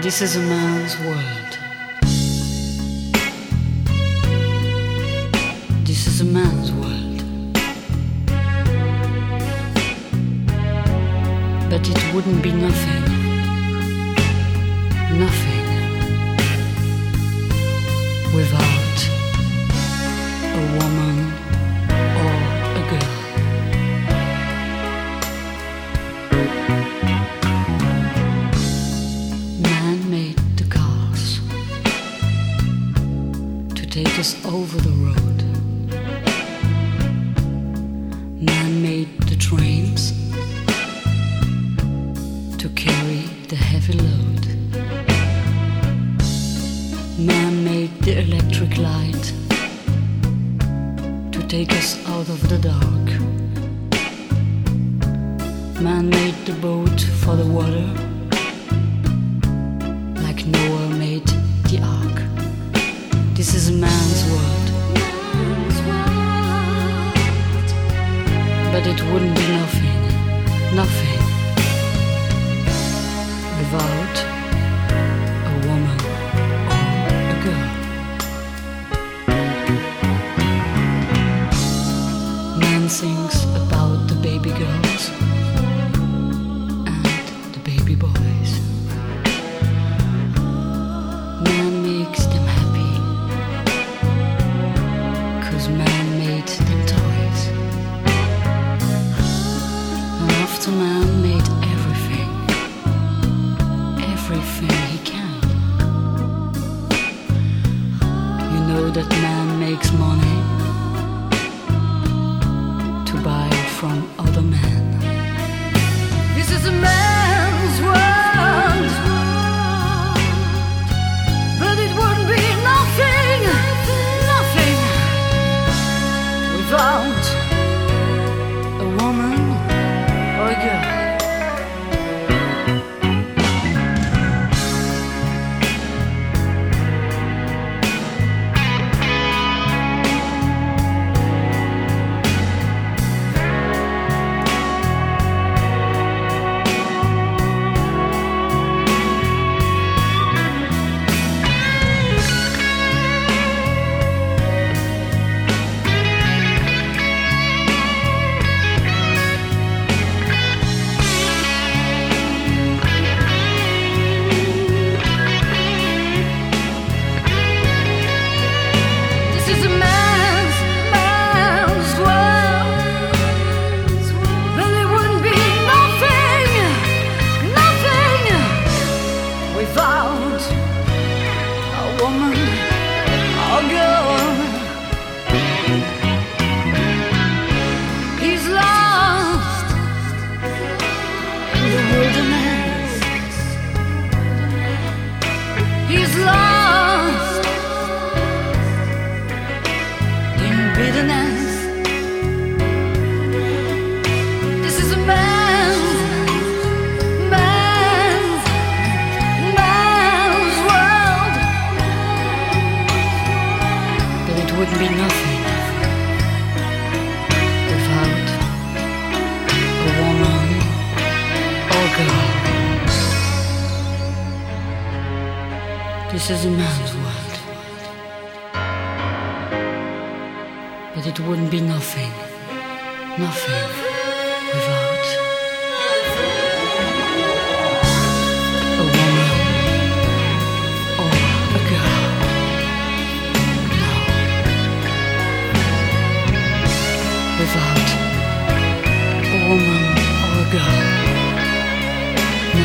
This is a man's world. This is a man's world. But it wouldn't be nothing. Nothing without a woman or a girl. Man made the cars to take us over the road. Man made the trains to carry the heavy load. Man made the electric light to take us out of the dark. Man made the boat for the water, like Noah made the ark. This is a man's world. But it wouldn't be nothing, nothing without a woman or a girl. Man sings about the baby girls and the baby boys. Man makes them happy, 'cause man made them toys. And after man made everything he can, you know that man makes money to buy from other men. This is a man's world, but it wouldn't be nothing, nothing without a woman or a girl. He's lost in bitterness. This is a man's world. But it wouldn't be nothing without a woman or girl. This is a man's world, but it wouldn't be nothing, nothing without a woman or a girl. No, without a woman or a girl. No.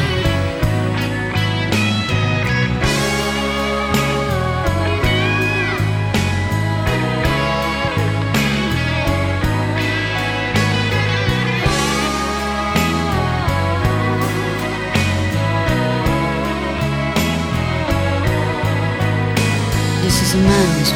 This is a man's